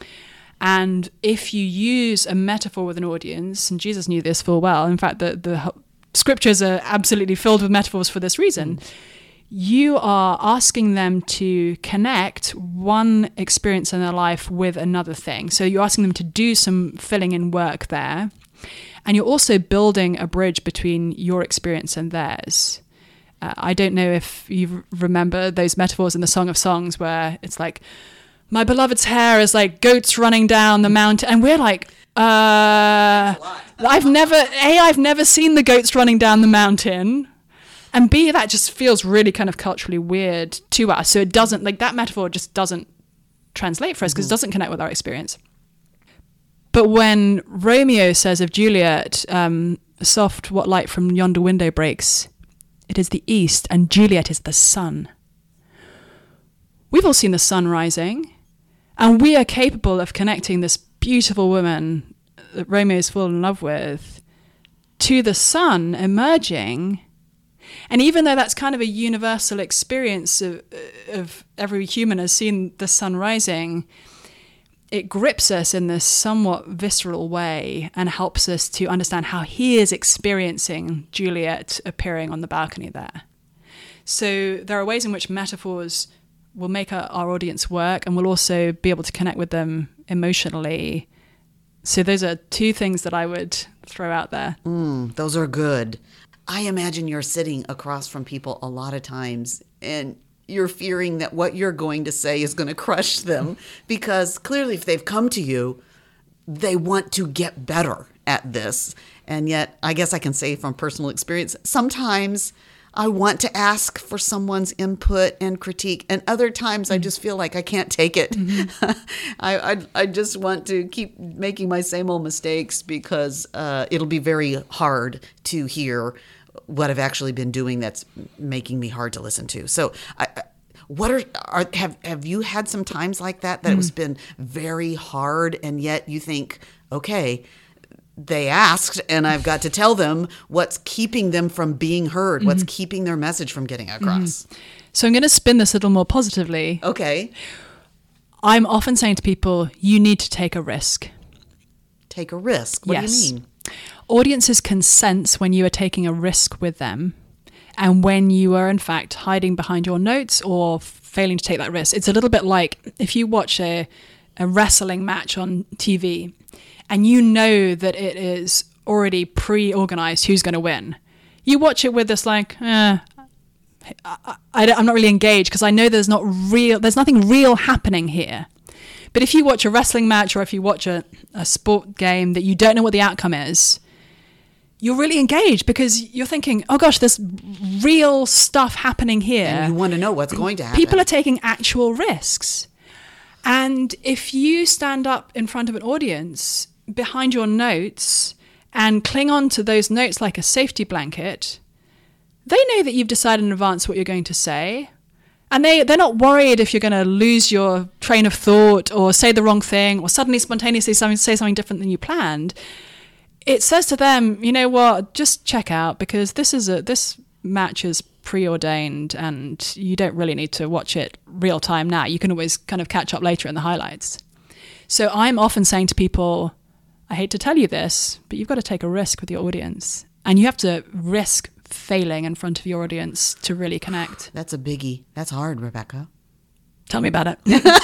And if you use a metaphor with an audience, and Jesus knew this full well, in fact, the, the scriptures are absolutely filled with metaphors for this reason, mm. you are asking them to connect one experience in their life with another thing. So you're asking them to do some filling in work there. And you're also building a bridge between your experience and theirs. Uh, I don't know if you remember those metaphors in the Song of Songs where it's like, my beloved's hair is like goats running down the mountain. And we're like, uh, I've never, A, I've never seen the goats running down the mountain. And B, that just feels really kind of culturally weird to us. So it doesn't, like that metaphor just doesn't translate for us because mm-hmm. it doesn't connect with our experience. But when Romeo says of Juliet, um, soft, what light from yonder window breaks, it is the east, and Juliet is the sun. We've all seen the sun rising, and we are capable of connecting this beautiful woman that Romeo is fallen in love with to the sun emerging. And even though that's kind of a universal experience of, of every human has seen the sun rising, it grips us in this somewhat visceral way and helps us to understand how he is experiencing Juliet appearing on the balcony there. So there are ways in which metaphors will make our, our audience work and will also be able to connect with them emotionally. So those are two things that I would throw out there. Mm, those are good. I imagine you're sitting across from people a lot of times and you're fearing that what you're going to say is going to crush them because clearly if they've come to you, they want to get better at this. And yet, I guess I can say from personal experience, sometimes I want to ask for someone's input and critique, and other times I just feel like I can't take it. Mm-hmm. I, I I just want to keep making my same old mistakes because uh, it'll be very hard to hear what I've actually been doing that's making me hard to listen to. So I, what are, are have have you had some times like that that mm. it's been very hard and yet you think, okay, they asked and I've got to tell them what's keeping them from being heard, mm-hmm. what's keeping their message from getting across. Mm-hmm. So I'm going to spin this a little more positively. Okay. I'm often saying to people, you need to take a risk. Take a risk? What yes. do you mean? Audiences can sense when you are taking a risk with them and when you are, in fact, hiding behind your notes or failing to take that risk. It's a little bit like if you watch a, a wrestling match on T V and you know that it is already pre-organized who's going to win. You watch it with this like, eh, I, I, I'm not really engaged because I know there's not real, there's nothing real happening here. But if you watch a wrestling match or if you watch a, a sport game that you don't know what the outcome is, you're really engaged because you're thinking, oh gosh, there's real stuff happening here. And you want to know what's going to happen. People are taking actual risks. And if you stand up in front of an audience behind your notes and cling on to those notes like a safety blanket, they know that you've decided in advance what you're going to say. And they, they're not worried if you're going to lose your train of thought or say the wrong thing or suddenly spontaneously something, say something different than you planned. It says to them, you know what, just check out because this is a this match is preordained and you don't really need to watch it real time now. You can always kind of catch up later in the highlights. So I'm often saying to people, I hate to tell you this, but you've got to take a risk with your audience. And you have to risk failing in front of your audience to really connect. That's a biggie. That's hard, Rebecca. Tell me about it.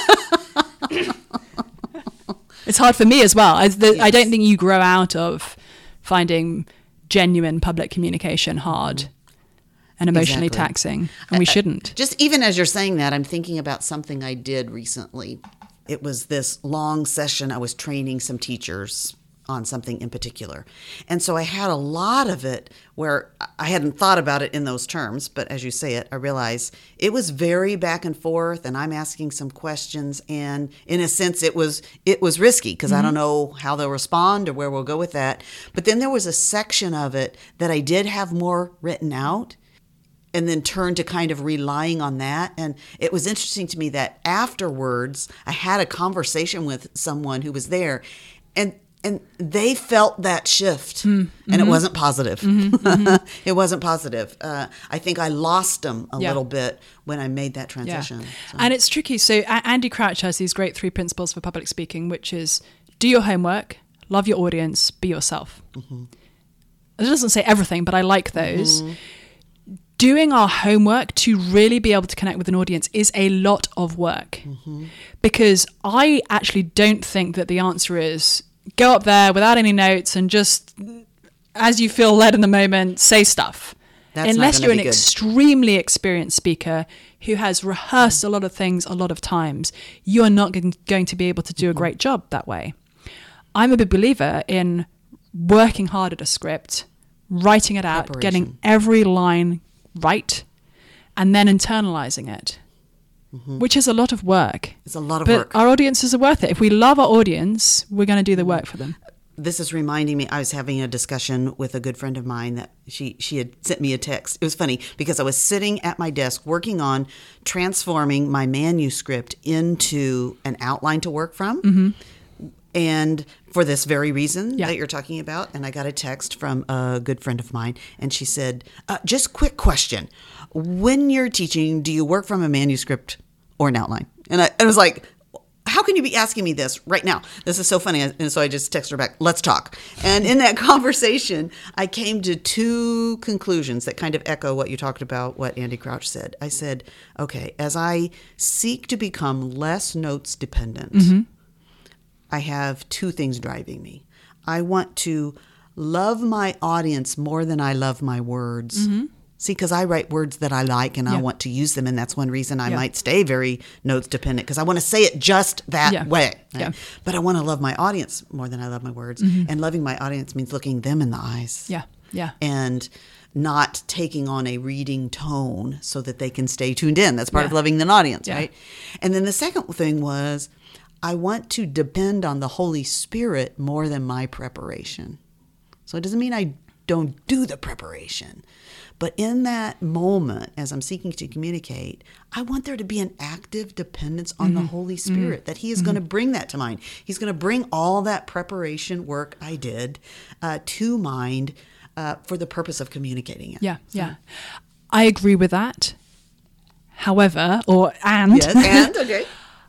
It's hard for me as well. I, the, yes. I don't think you grow out of finding genuine public communication hard and emotionally exactly. taxing, and we shouldn't. Just even as you're saying that, I'm thinking about something I did recently. It was this long session. I was training some teachers on something in particular. And so I had a lot of it where I hadn't thought about it in those terms, but as you say it, I realized it was very back and forth and I'm asking some questions and in a sense it was it was risky because mm-hmm. I don't know how they'll respond or where we'll go with that. But then there was a section of it that I did have more written out and then turned to kind of relying on that. And it was interesting to me that afterwards I had a conversation with someone who was there and And they felt that shift, mm-hmm. and it wasn't positive. Mm-hmm. Mm-hmm. It wasn't positive. Uh, I think I lost them a yeah. little bit when I made that transition. Yeah. So. And it's tricky. So a- Andy Crouch has these great three principles for public speaking, which is do your homework, love your audience, be yourself. Mm-hmm. It doesn't say everything, but I like those. Mm-hmm. Doing our homework to really be able to connect with an audience is a lot of work mm-hmm. because I actually don't think that the answer is go up there without any notes and just, as you feel led in the moment, say stuff. That's Unless you're an good. extremely experienced speaker who has rehearsed mm. a lot of things a lot of times, you are not going to be able to do mm-hmm. a great job that way. I'm a big believer in working hard at a script, writing it out, getting every line right, and then internalizing it. Mm-hmm. Which is a lot of work. It's a lot of but work. But our audiences are worth it. If we love our audience, we're going to do the work for them. This is reminding me, I was having a discussion with a good friend of mine that she, she had sent me a text. It was funny because I was sitting at my desk working on transforming my manuscript into an outline to work from. Mm-hmm. And for this very reason yeah. that you're talking about. And I got a text from a good friend of mine. And she said, uh, just quick question. When you're teaching, do you work from a manuscript or an outline? And I, I was like, how can you be asking me this right now? This is so funny. And so I just texted her back, let's talk. And in that conversation, I came to two conclusions that kind of echo what you talked about, what Andy Crouch said. I said, okay, as I seek to become less notes dependent, mm-hmm. I have two things driving me. I want to love my audience more than I love my words. Mm-hmm. See, because I write words that I like and yeah. I want to use them. And that's one reason I yeah. might stay very notes dependent because I want to say it just that yeah. way. Right? Yeah. But I want to love my audience more than I love my words. Mm-hmm. And loving my audience means looking them in the eyes. Yeah, yeah. And not taking on a reading tone so that they can stay tuned in. That's part yeah. of loving an audience, yeah. right? And then the second thing was I want to depend on the Holy Spirit more than my preparation. So it doesn't mean I don't do the preparation. But in that moment, as I'm seeking to communicate, I want there to be an active dependence on mm-hmm. the Holy Spirit, mm-hmm. that He is mm-hmm. going to bring that to mind. He's going to bring all that preparation work I did uh, to mind uh, for the purpose of communicating it. Yeah, so. yeah. I agree with that. However, or and. Yes, and, okay.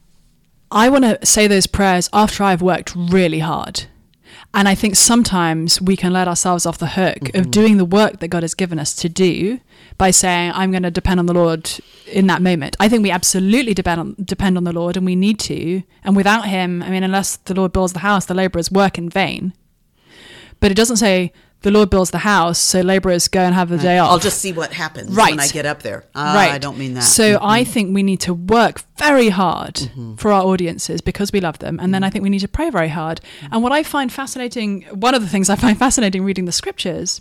I want to say those prayers after I've worked really hard. And I think sometimes we can let ourselves off the hook mm-hmm. of doing the work that God has given us to do by saying, I'm going to depend on the Lord in that moment. I think we absolutely depend on, depend on the Lord, and we need to. And without Him, I mean, unless the Lord builds the house, the laborers work in vain. But it doesn't say the Lord builds the house, so laborers go and have the Right. day off. I'll just see what happens Right. when I get up there. Uh, right. I don't mean that. So mm-hmm. I think we need to work very hard mm-hmm. for our audiences because we love them. And mm-hmm. then I think we need to pray very hard. Mm-hmm. And what I find fascinating, one of the things I find fascinating reading the scriptures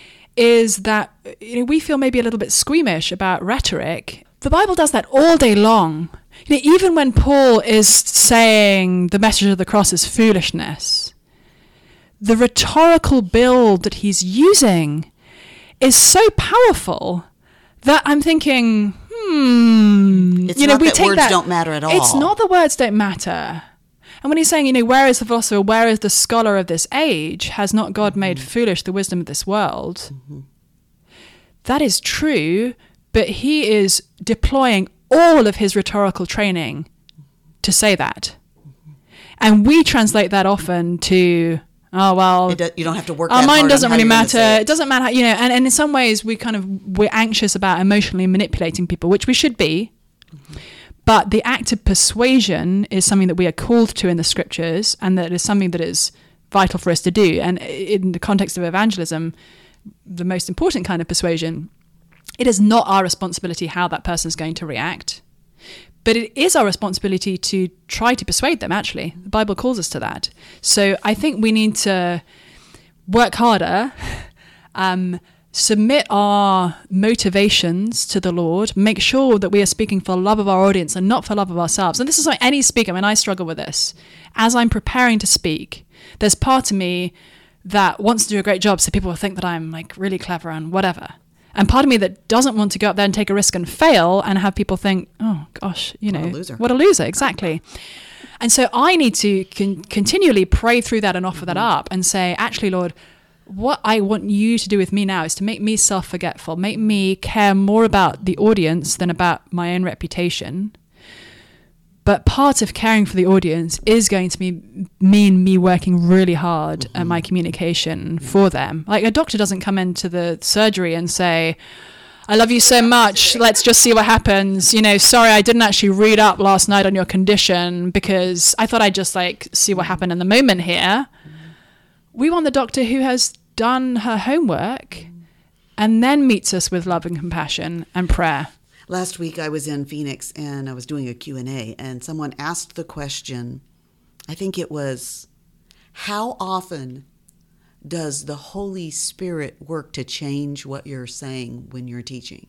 is that, you know, we feel maybe a little bit squeamish about rhetoric. The Bible does that all day long. You know, even when Paul is saying the message of the cross is foolishness, the rhetorical build that he's using is so powerful that I'm thinking, hmm, it's you know, not we that take words that, don't matter at all. It's not the words don't matter. And when he's saying, you know, where is the philosopher, where is the scholar of this age? Has not God made mm-hmm. foolish the wisdom of this world? Mm-hmm. That is true, but he is deploying all of his rhetorical training to say that. Mm-hmm. And we translate that often to, oh, well, it do, you don't have to work our that mind hard doesn't on how really you're gonna matter. say it. It doesn't matter, you know, and, and in some ways we kind of, we're anxious about emotionally manipulating people, which we should be. Mm-hmm. But the act of persuasion is something that we are called to in the scriptures, and that is something that is vital for us to do. And in the context of evangelism, the most important kind of persuasion, it is not our responsibility how that person is going to react, but it is our responsibility to try to persuade them, actually. The Bible calls us to that. So I think we need to work harder, um, submit our motivations to the Lord, make sure that we are speaking for love of our audience and not for love of ourselves. And this is like any speaker. I mean, I struggle with this. As I'm preparing to speak, there's part of me that wants to do a great job so people will think that I'm like really clever and whatever. And part of me that doesn't want to go up there and take a risk and fail and have people think, oh gosh, you know, what a loser. What a loser, exactly. And so I need to con- continually pray through that and offer mm-hmm. that up and say, actually, Lord, what I want you to do with me now is to make me self-forgetful, make me care more about the audience than about my own reputation. But part of caring for the audience is going to be mean me working really hard mm-hmm. at my communication for them. Like a doctor doesn't come into the surgery and say, I love you so much, let's just see what happens. You know, sorry, I didn't actually read up last night on your condition because I thought I'd just like see what happened in the moment here. We want the doctor who has done her homework and then meets us with love and compassion and prayer. Last week I was in Phoenix and I was doing a Q and A, and someone asked the question, I think it was, how often does the Holy Spirit work to change what you're saying when you're teaching?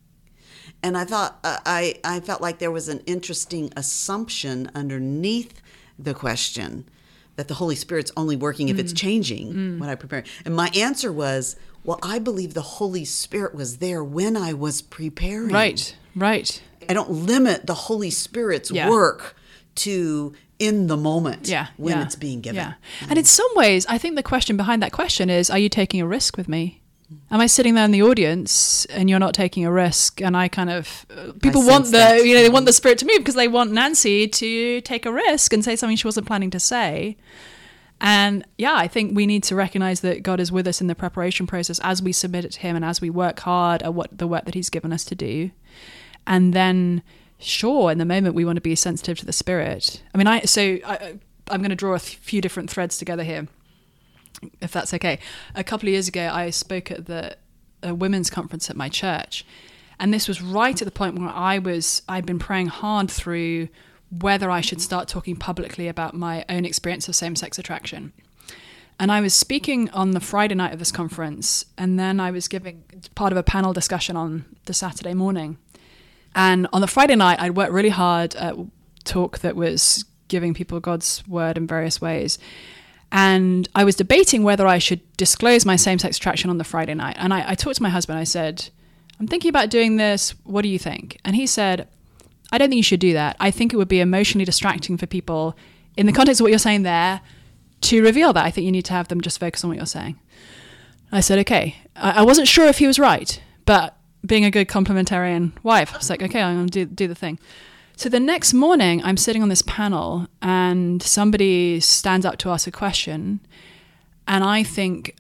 And I thought uh, I, I felt like there was an interesting assumption underneath the question, that the Holy Spirit's only working if mm. it's changing mm. what I prepare. And my answer was, well, I believe the Holy Spirit was there when I was preparing. Right, right. I don't limit the Holy Spirit's yeah. work to in the moment yeah, when yeah, it's being given. Yeah. Mm. And in some ways, I think the question behind that question is, are you taking a risk with me? Am I sitting there in the audience and you're not taking a risk? And I kind of, uh, people I want the, that. you know, they want the Spirit to move because they want Nancy to take a risk and say something she wasn't planning to say. And yeah, I think we need to recognize that God is with us in the preparation process as we submit it to him and as we work hard at what the work that he's given us to do. And then, sure, in the moment we want to be sensitive to the Spirit. I mean, I so I, I'm going to draw a few different threads together here, if that's okay. A couple of years ago, I spoke at the a women's conference at my church. And this was right at the point where I was, I'd been praying hard through whether I should start talking publicly about my own experience of same-sex attraction. And I was speaking on the Friday night of this conference, and then I was giving part of a panel discussion on the Saturday morning. And on the Friday night, I'd worked really hard at talk that was giving people God's word in various ways. And I was debating whether I should disclose my same-sex attraction on the Friday night. And I, I talked to my husband. I said, I'm thinking about doing this. What do you think? And he said, I don't think you should do that. I think it would be emotionally distracting for people in the context of what you're saying there to reveal that. I think you need to have them just focus on what you're saying. I said, okay. I, I wasn't sure if he was right, but being a good complementarian wife, I was like, okay, I'm going to do, do the thing. So the next morning, I'm sitting on this panel and somebody stands up to ask a question. And I think,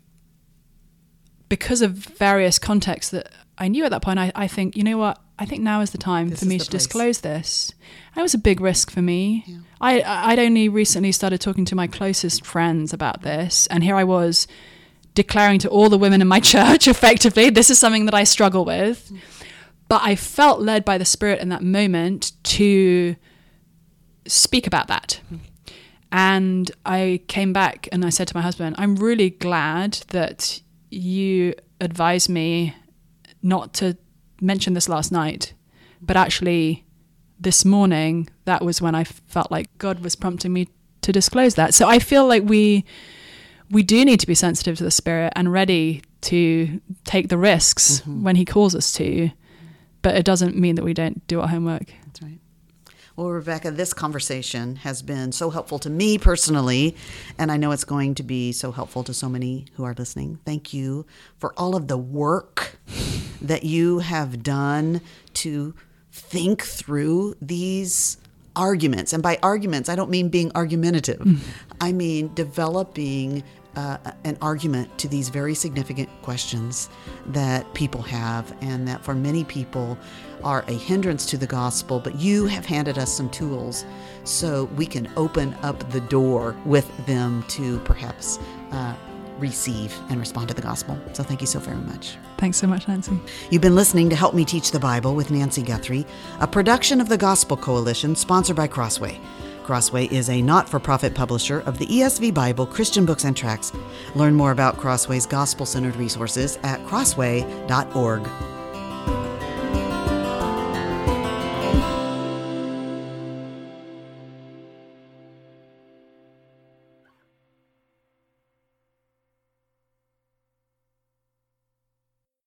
because of various contexts that I knew at that point, I, I think, you know what? I think now is the time this for me to place. disclose this. And it was a big risk for me. Yeah. I, I'd only recently started talking to my closest friends about this. And here I was declaring to all the women in my church, effectively, this is something that I struggle with. But I felt led by the Spirit in that moment to speak about that. And I came back and I said to my husband, I'm really glad that you advised me not to mention this last night, but actually this morning, that was when I felt like God was prompting me to disclose that. So I feel like we we do need to be sensitive to the Spirit and ready to take the risks mm-hmm. when he calls us to, but it doesn't mean that we don't do our homework. That's right. Well, Rebecca, this conversation has been so helpful to me personally, and I know it's going to be so helpful to so many who are listening. Thank you for all of the work that you have done to think through these arguments. And by arguments, I don't mean being argumentative. Mm. I mean developing uh, an argument to these very significant questions that people have, and that for many people are a hindrance to the gospel. But you have handed us some tools so we can open up the door with them to perhaps uh, receive and respond to the gospel. So thank you so very much. Thanks so much, Nancy. You've been listening to Help Me Teach the Bible with Nancy Guthrie, a production of the Gospel Coalition sponsored by Crossway. Crossway is a not-for-profit publisher of the E S V Bible, Christian books, and tracts. Learn more about Crossway's gospel-centered resources at crossway dot org.